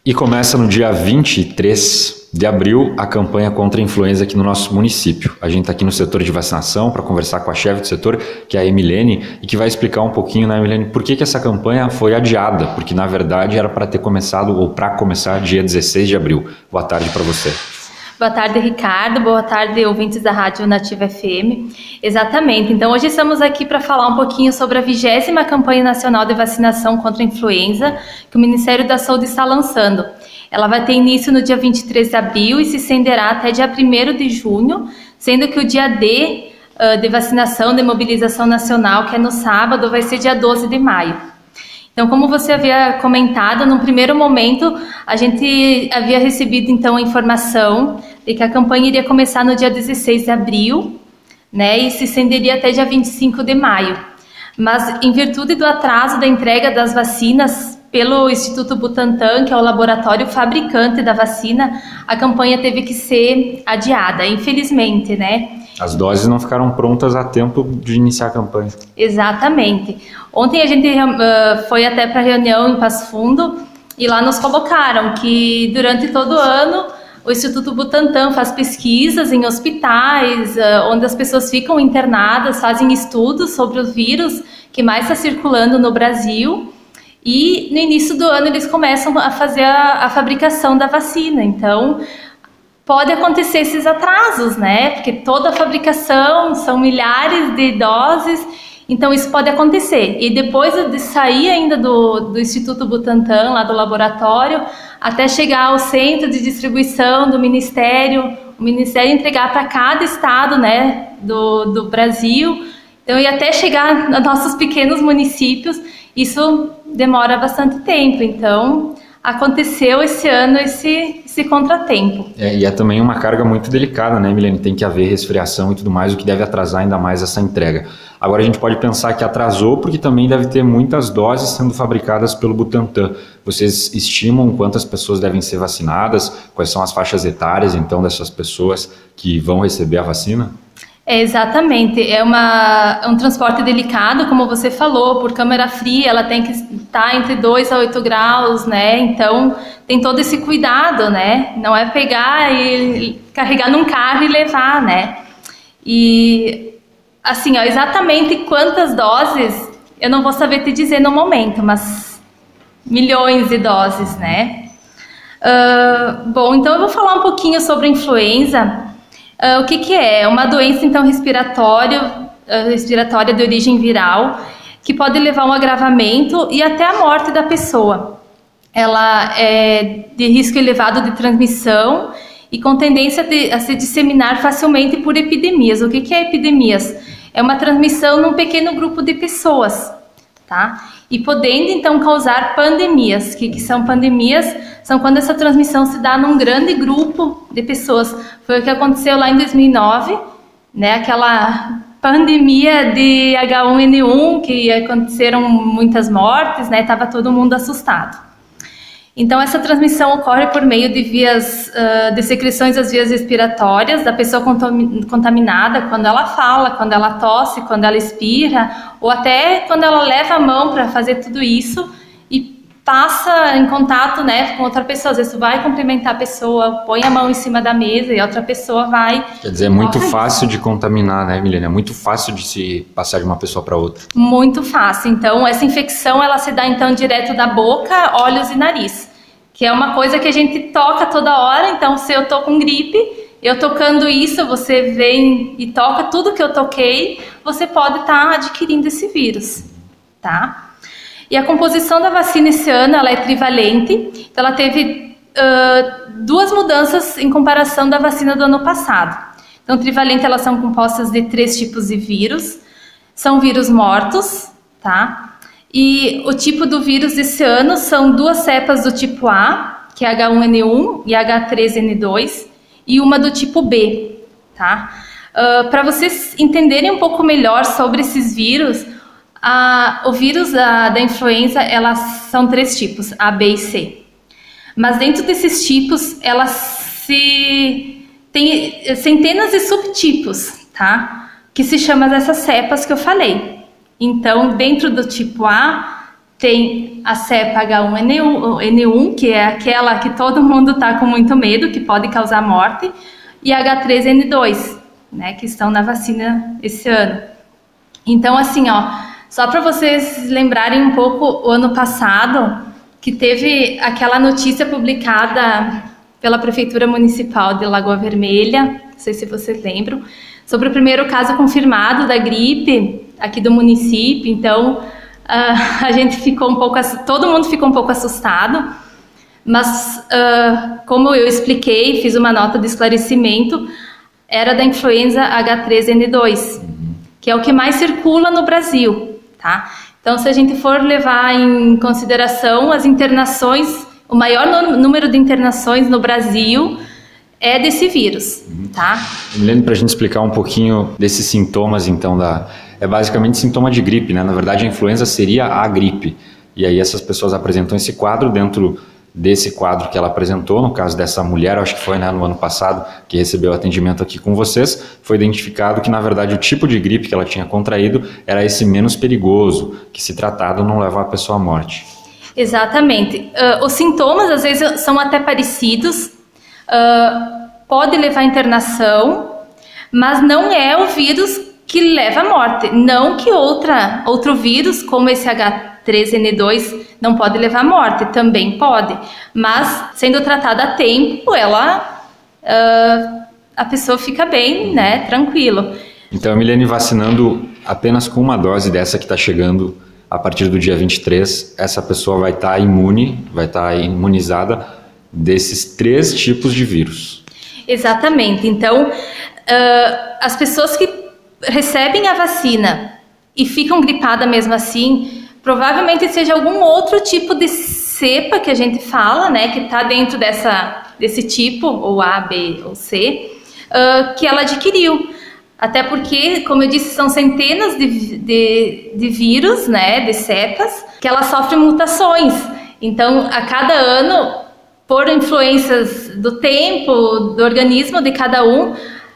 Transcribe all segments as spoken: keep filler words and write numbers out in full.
E começa no dia vinte e três de abril a campanha contra a influenza aqui no nosso município. A gente está aqui no setor de vacinação para conversar com a chefe do setor, que é a Emilene, e que vai explicar um pouquinho, né, Emilene, por que, que essa campanha foi adiada, porque na verdade era para ter começado, ou para começar, dia dezesseis de abril. Boa tarde para você. Boa tarde, Ricardo. Boa tarde, ouvintes da Rádio Nativa F M. Exatamente. Então, hoje estamos aqui para falar um pouquinho sobre a vigésima campanha nacional de vacinação contra a influenza que o Ministério da Saúde está lançando. Ela vai ter início no dia vinte e três de abril e se estenderá até dia primeiro de junho, sendo que o dia D uh, de vacinação, de mobilização nacional, que é no sábado, vai ser dia doze de maio. Então, como você havia comentado, no primeiro momento, a gente havia recebido, então, a informação de que a campanha iria começar no dia dezesseis de abril, né, e se estenderia até dia vinte e cinco de maio. Mas, em virtude do atraso da entrega das vacinas pelo Instituto Butantan, que é o laboratório fabricante da vacina, a campanha teve que ser adiada, infelizmente, né? As doses não ficaram prontas a tempo de iniciar a campanha. Exatamente. Ontem a gente uh, foi até para a reunião em Passo Fundo e lá nos colocaram que durante todo o ano o Instituto Butantan faz pesquisas em hospitais, uh, onde as pessoas ficam internadas, fazem estudos sobre o vírus que mais está circulando no Brasil. E no início do ano eles começam a fazer a, a fabricação da vacina. Então, pode acontecer esses atrasos, né? Porque toda a fabricação são milhares de doses, então isso pode acontecer. E depois de sair ainda do, do Instituto Butantan, lá do laboratório, até chegar ao centro de distribuição do Ministério, o Ministério entregar para cada estado, né, do, do Brasil, então, e até chegar nos nossos pequenos municípios, isso demora bastante tempo. Então, aconteceu esse ano esse, esse contratempo. É, e é também uma carga muito delicada, né, Milene? Tem que haver resfriação e tudo mais, o que deve atrasar ainda mais essa entrega. Agora a gente pode pensar que atrasou porque também deve ter muitas doses sendo fabricadas pelo Butantan. Vocês estimam quantas pessoas devem ser vacinadas? Quais são as faixas etárias, então, dessas pessoas que vão receber a vacina? É, exatamente, é uma, um transporte delicado, como você falou, por câmara fria, ela tem que estar entre dois a oito graus, né, então tem todo esse cuidado, né, não é pegar e carregar num carro e levar, né, e assim, ó, exatamente quantas doses, eu não vou saber te dizer no momento, mas milhões de doses, né. Uh, bom, então eu vou falar um pouquinho sobre a influenza. Uh, o que, que é? É uma doença, então, respiratória, uh, respiratória de origem viral, que pode levar a um agravamento e até a morte da pessoa. Ela é de risco elevado de transmissão e com tendência de, a se disseminar facilmente por epidemias. O que, que é epidemias? É uma transmissão num pequeno grupo de pessoas, tá? E podendo, então, causar pandemias. O que, que são pandemias? São quando essa transmissão se dá num grande grupo de pessoas. Foi o que aconteceu lá em dois mil e nove, né? Aquela pandemia de agá um ene um, que aconteceram muitas mortes, né? Estava todo mundo assustado. Então, essa transmissão ocorre por meio de vias, uh, de secreções das vias respiratórias da pessoa contaminada, quando ela fala, quando ela tosse, quando ela espirra, ou até quando ela leva a mão para fazer tudo isso e passa em contato, né, com outra pessoa. Às vezes, vai cumprimentar a pessoa, põe a mão em cima da mesa e a outra pessoa vai... Quer dizer, é muito fácil de contaminar, né, Milene? É muito fácil de se passar de uma pessoa para outra. Muito fácil. Então, essa infecção, ela se dá, então, direto da boca, olhos e nariz, que é uma coisa que a gente toca toda hora. Então, se eu tô com gripe, eu tocando isso, você vem e toca tudo que eu toquei, você pode estar tá adquirindo esse vírus, tá? E a composição da vacina esse ano, ela é trivalente, então ela teve uh, duas mudanças em comparação da vacina do ano passado. Então, trivalente, elas são compostas de três tipos de vírus, são vírus mortos, tá? E o tipo do vírus desse ano são duas cepas do tipo A, que é agá um ene um e agá três ene dois, e uma do tipo B, tá? Uh, para vocês entenderem um pouco melhor sobre esses vírus, uh, o vírus da, da influenza, elas são três tipos, A, B e C. Mas dentro desses tipos, elas se... tem centenas de subtipos, tá? Que se chamam dessas cepas que eu falei. Então, dentro do tipo A, tem a cepa H um N um, que é aquela que todo mundo está com muito medo, que pode causar morte, e H três N dois, né, que estão na vacina esse ano. Então, assim, ó, só para vocês lembrarem um pouco, o ano passado, que teve aquela notícia publicada pela Prefeitura Municipal de Lagoa Vermelha, não sei se vocês lembram, sobre o primeiro caso confirmado da gripe aqui do município. Então, uh, a gente ficou um pouco, todo mundo ficou um pouco assustado, mas uh, como eu expliquei, fiz uma nota de esclarecimento, era da influenza H três N dois, que é o que mais circula no Brasil, tá? Então, se a gente for levar em consideração as internações, o maior número de internações no Brasil é desse vírus, tá? Milene, para a gente explicar um pouquinho desses sintomas, então, da... é basicamente sintoma de gripe, né? Na verdade, a influenza seria a gripe. E aí essas pessoas apresentam esse quadro. Dentro desse quadro que ela apresentou, no caso dessa mulher, acho que foi, né, no ano passado, que recebeu atendimento aqui com vocês, foi identificado que, na verdade, o tipo de gripe que ela tinha contraído era esse menos perigoso, que, se tratado, não leva a pessoa à morte. Exatamente. Uh, os sintomas, às vezes, são até parecidos, uh, pode levar à internação, mas não é o vírus que leva à morte. Não que outra, outro vírus, como esse H três N dois, não pode levar à morte, também pode, mas sendo tratada a tempo, ela, uh, a pessoa fica bem, né, tranquilo. Então, a Milene, vacinando apenas com uma dose dessa que está chegando a partir do dia vinte e três, essa pessoa vai estar tá imune, vai estar tá imunizada desses três tipos de vírus. Exatamente. Então, uh, as pessoas que recebem a vacina e ficam gripadas mesmo assim, provavelmente seja algum outro tipo de cepa que a gente fala, né, que está dentro dessa, desse tipo, ou A, B ou C, uh, que ela adquiriu. Até porque, como eu disse, são centenas de, de, de vírus, né, de cepas, que ela sofre mutações. Então, a cada ano, por influências do tempo, do organismo de cada um,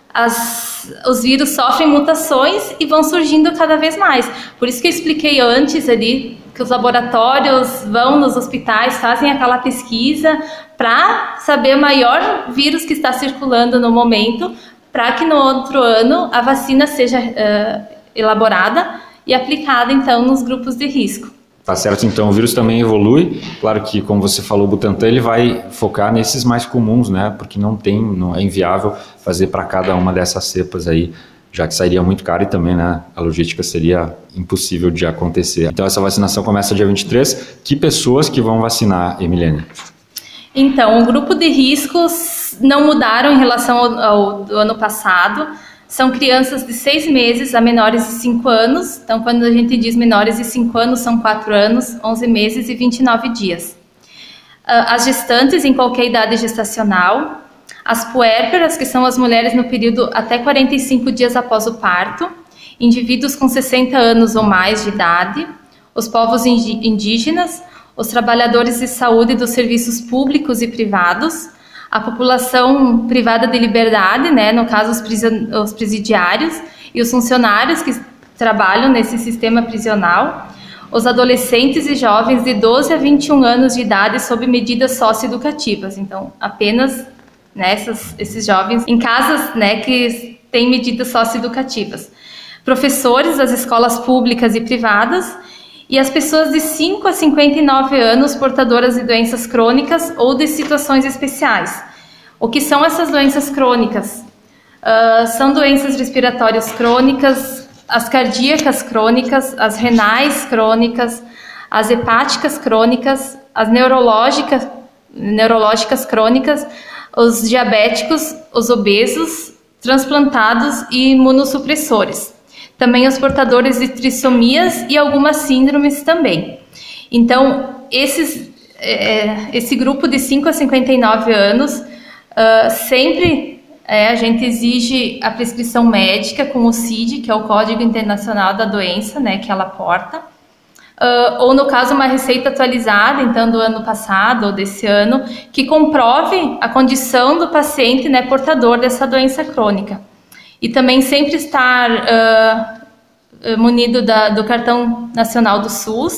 as, os vírus sofrem mutações e vão surgindo cada vez mais. Por isso que eu expliquei antes ali que os laboratórios vão nos hospitais, fazem aquela pesquisa para saber o maior vírus que está circulando no momento, para que no outro ano a vacina seja uh, elaborada e aplicada, então, nos grupos de risco. Tá certo, então o vírus também evolui. Claro que, como você falou, o Butantan ele vai focar nesses mais comuns, né? Porque não tem, não é inviável fazer para cada uma dessas cepas aí, já que sairia muito caro e também, né, a logística seria impossível de acontecer. Então essa vacinação começa dia vinte e três. Que pessoas que vão vacinar, Emiliane? Então, o grupo de riscos não mudaram em relação ao, ao do ano passado. São crianças de seis meses a menores de cinco anos. Então, quando a gente diz menores de cinco anos, são quatro anos, onze meses e vinte e nove dias. As gestantes em qualquer idade gestacional. As puérperas, que são as mulheres no período até quarenta e cinco dias após o parto. Indivíduos com sessenta anos ou mais de idade. Os povos indígenas. Os trabalhadores de saúde dos serviços públicos e privados. A população privada de liberdade, né, no caso os presidiários e os funcionários que trabalham nesse sistema prisional, os adolescentes e jovens de doze a vinte e um anos de idade sob medidas socioeducativas. Então, apenas, né, essas, esses jovens em casas, né, que têm medidas socioeducativas. Professores das escolas públicas e privadas e as pessoas de cinco a cinquenta e nove anos portadoras de doenças crônicas ou de situações especiais. O que são essas doenças crônicas? Uh, são doenças respiratórias crônicas, as cardíacas crônicas, as renais crônicas, as hepáticas crônicas, as neurológicas, neurológicas crônicas, os diabéticos, os obesos, transplantados e imunossupressores. Também os portadores de trissomias e algumas síndromes também. Então, esses, é, esse grupo de cinco a cinquenta e nove anos, uh, sempre é, a gente exige a prescrição médica com o C I D, que é o Código Internacional da Doença, né, que ela porta. Uh, ou, no caso, uma receita atualizada, então, do ano passado ou desse ano, que comprove a condição do paciente, né, portador dessa doença crônica. E também sempre estar uh, munido da, do cartão nacional do SUS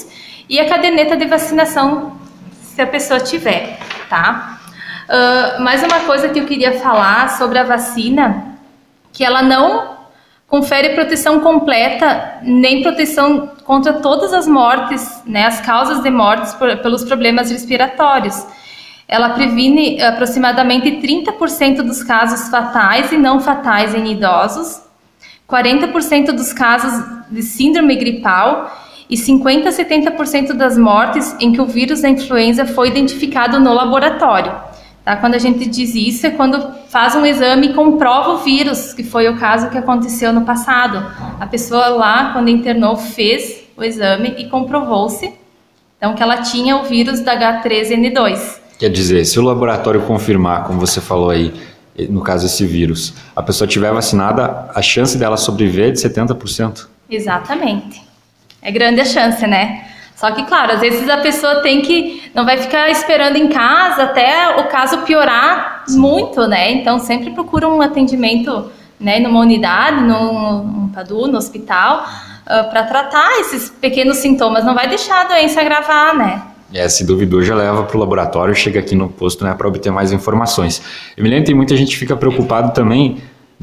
e a caderneta de vacinação, se a pessoa tiver, tá? Uh, mais uma coisa que eu queria falar sobre a vacina, que ela não confere proteção completa, nem proteção contra todas as mortes, né, as causas de mortes por, pelos problemas respiratórios. Ela previne aproximadamente trinta por cento dos casos fatais e não fatais em idosos, quarenta por cento dos casos de síndrome gripal e cinquenta a setenta por cento das mortes em que o vírus da influenza foi identificado no laboratório. Tá? Quando a gente diz isso é quando faz um exame e comprova o vírus, que foi o caso que aconteceu no passado. A pessoa lá, quando internou, fez o exame e comprovou-se então, que ela tinha o vírus da H três N dois. Quer dizer, se o laboratório confirmar, como você falou aí, no caso esse vírus, a pessoa tiver vacinada, a chance dela sobreviver é de setenta por cento? Exatamente. É grande a chance, né? Só que, claro, às vezes a pessoa tem que, não vai ficar esperando em casa até o caso piorar muito, né? Então, sempre procura um atendimento, né, numa unidade, num, num P A D U, no hospital, uh, para tratar esses pequenos sintomas. Não vai deixar a doença agravar, né? É, se duvidou, já leva para o laboratório, chega aqui no posto, né, para obter mais informações. Emiliano, tem muita gente que fica preocupado também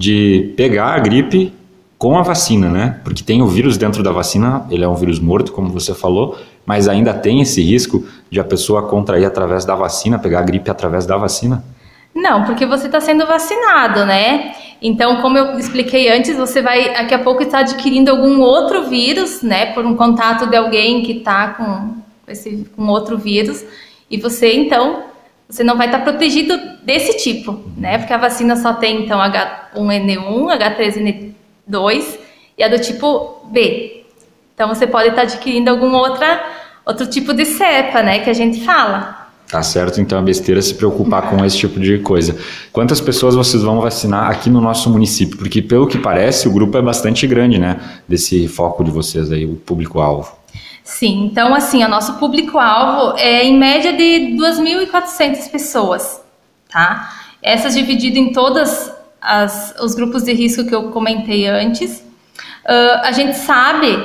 de pegar a gripe com a vacina, né? Porque tem o vírus dentro da vacina, ele é um vírus morto, como você falou, mas ainda tem esse risco de a pessoa contrair através da vacina, pegar a gripe através da vacina? Não, porque você está sendo vacinado, né? Então, como eu expliquei antes, você vai daqui a pouco estar adquirindo algum outro vírus, né? Por um contato de alguém que está com esse com outro vírus, e você então você não vai estar protegido desse tipo, né? Porque a vacina só tem então H um N um, H três N dois e a do tipo B. Então você pode estar adquirindo algum outra outro tipo de cepa, né? Que a gente fala. Tá certo, então é besteira se preocupar com esse tipo de coisa. Quantas pessoas vocês vão vacinar aqui no nosso município? Porque pelo que parece o grupo é bastante grande, né? Desse foco de vocês aí, o público-alvo. Sim, então assim, o nosso público-alvo é em média de duas mil e quatrocentas pessoas, tá? Essas divididas em todos os grupos de risco que eu comentei antes. Uh, a gente sabe,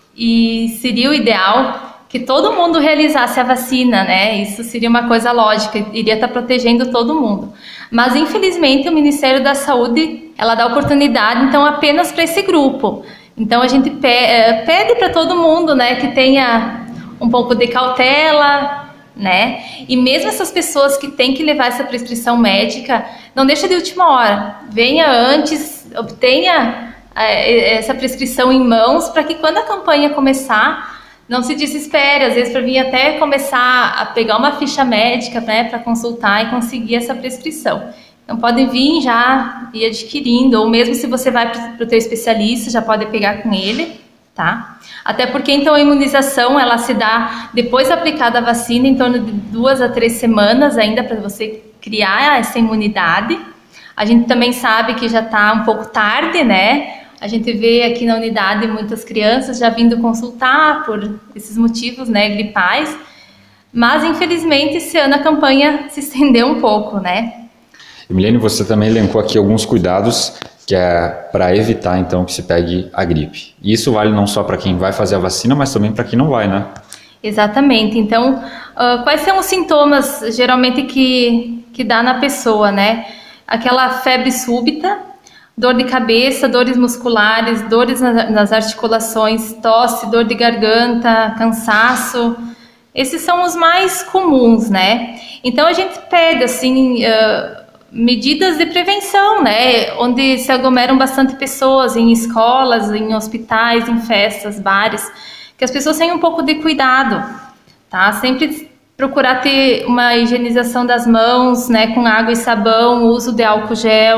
e seria o ideal, que todo mundo realizasse a vacina, né? Isso seria uma coisa lógica, iria estar protegendo todo mundo. Mas, infelizmente, o Ministério da Saúde, ela dá oportunidade, então, apenas para esse grupo. Então, a gente pede para todo mundo, né, que tenha um pouco de cautela, né? E mesmo essas pessoas que têm que levar essa prescrição médica, não deixa de última hora. Venha antes, obtenha é, essa prescrição em mãos, para que quando a campanha começar, não se desespere. Às vezes, para vir até começar a pegar uma ficha médica, né, para consultar e conseguir essa prescrição. Então, podem vir já e adquirindo, ou mesmo se você vai para o teu especialista, já pode pegar com ele, tá? Até porque, então, a imunização, ela se dá depois de aplicada a vacina, em torno de duas a três semanas ainda, para você criar essa imunidade. A gente também sabe que já está um pouco tarde, né? A gente vê aqui na unidade muitas crianças já vindo consultar por esses motivos, né, gripais. Mas, infelizmente, esse ano a campanha se estendeu um pouco, né? Emiliano, você também elencou aqui alguns cuidados que é para evitar, então, que se pegue a gripe. E isso vale não só para quem vai fazer a vacina, mas também para quem não vai, né? Exatamente. Então, uh, quais são os sintomas, geralmente, que, que dá na pessoa, né? Aquela febre súbita, dor de cabeça, dores musculares, dores nas, nas articulações, tosse, dor de garganta, cansaço. Esses são os mais comuns, né? Então, a gente pede, assim... Uh, medidas de prevenção, né, onde se aglomeram bastante pessoas, em escolas, em hospitais, em festas, bares, que as pessoas tenham um pouco de cuidado, tá? Sempre procurar ter uma higienização das mãos, né, com água e sabão, uso de álcool gel,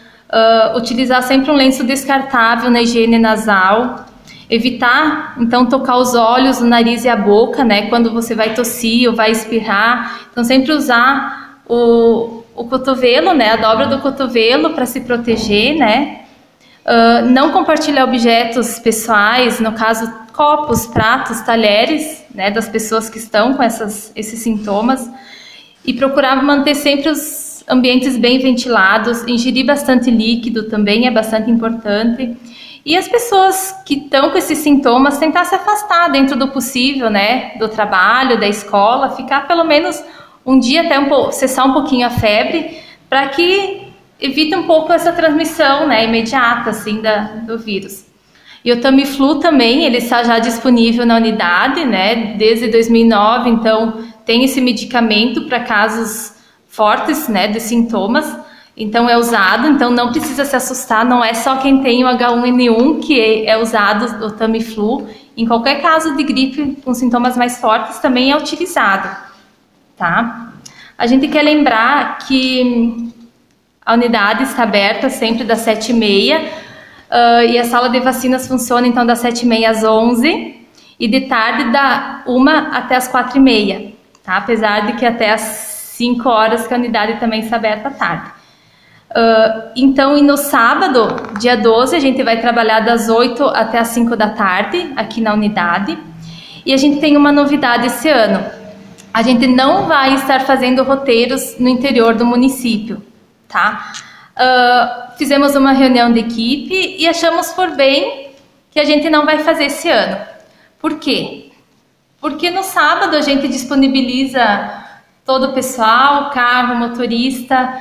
uh, utilizar sempre um lenço descartável na higiene nasal, evitar, então, tocar os olhos, o nariz e a boca, né, quando você vai tossir ou vai espirrar. Então, sempre usar o o cotovelo, né, a dobra do cotovelo para se proteger, né, uh, não compartilhar objetos pessoais, no caso, copos, pratos, talheres, né, das pessoas que estão com essas, esses sintomas, e procurar manter sempre os ambientes bem ventilados, ingerir bastante líquido também é bastante importante, E as pessoas que estão com esses sintomas tentar se afastar dentro do possível, né, do trabalho, da escola, ficar pelo menos um dia até um pouco, cessar um pouquinho a febre, para que evite um pouco essa transmissão, né, imediata, assim, da, do vírus. E o Tamiflu também, ele está já disponível na unidade, né, desde dois mil e nove, então tem esse medicamento para casos fortes, né, de sintomas, então é usado, então não precisa se assustar, não é só quem tem o H um N um que é usado o Tamiflu, em qualquer caso de gripe com sintomas mais fortes também é utilizado, tá? A gente quer lembrar que a unidade está aberta sempre das sete e meia, uh, e a sala de vacinas funciona então das sete e meia às onze, e de tarde da uma até as quatro e meia, tá? Apesar de que até às cinco horas que a unidade também está aberta à tarde. Uh, então, e no sábado, dia doze, a gente vai trabalhar das oito até as cinco da tarde, aqui na unidade. E a gente tem uma novidade esse ano. A gente não vai estar fazendo roteiros no interior do município, tá? Uh, fizemos uma reunião de equipe e achamos por bem que a gente não vai fazer esse ano. Por quê? Porque no sábado a gente disponibiliza todo o pessoal, carro, motorista,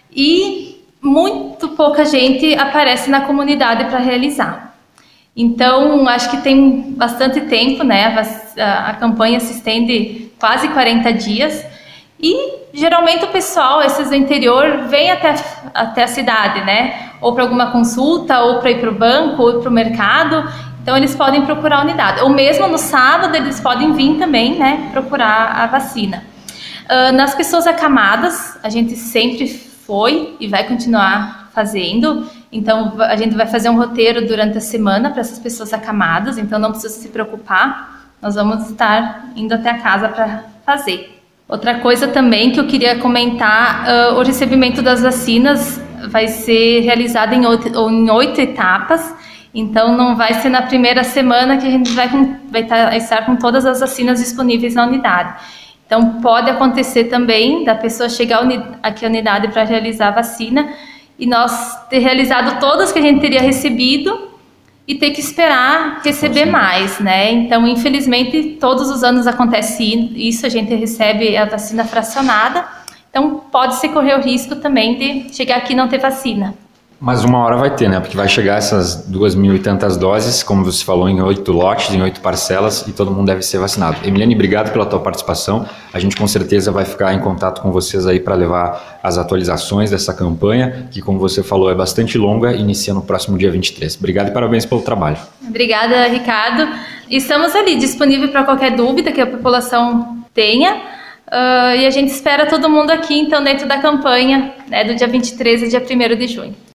e muito pouca gente aparece na comunidade para realizar. Então, acho que tem bastante tempo, né? A, a campanha se estende quase quarenta dias e geralmente o pessoal, esses do interior, vem até, até a cidade, né? Ou para alguma consulta, ou para ir para o banco, ou para o mercado. Então, eles podem procurar a unidade. Ou mesmo no sábado, eles podem vir também, né? Procurar a vacina. Uh, nas pessoas acamadas, a gente sempre foi e vai continuar fazendo, então a gente vai fazer um roteiro durante a semana para essas pessoas acamadas, então não precisa se preocupar, nós vamos estar indo até a casa para fazer. Outra coisa também que eu queria comentar, uh, o recebimento das vacinas vai ser realizado em oito, em oito etapas, então não vai ser na primeira semana que a gente vai, com, vai tá, estar com todas as vacinas disponíveis na unidade. Então, pode acontecer também da pessoa chegar aqui à unidade para realizar a vacina e nós ter realizado todas que a gente teria recebido e ter que esperar receber Sim. mais, né? Então, infelizmente, todos os anos acontece isso, a gente recebe a vacina fracionada. Então, pode-se correr o risco também de chegar aqui e não ter vacina. Mas uma hora vai ter, né? Porque vai chegar essas duas mil e tantas doses, como você falou, em oito lotes, em oito parcelas, e todo mundo deve ser vacinado. Emiliane, obrigado pela tua participação. A gente com certeza vai ficar em contato com vocês aí para levar as atualizações dessa campanha, que como você falou é bastante longa, inicia no próximo dia vinte e três. Obrigado e parabéns pelo trabalho. Obrigada, Ricardo. Estamos ali, disponível para qualquer dúvida que a população tenha. Uh, e a gente espera todo mundo aqui, então, dentro da campanha, né, do dia vinte e três e dia primeiro de junho.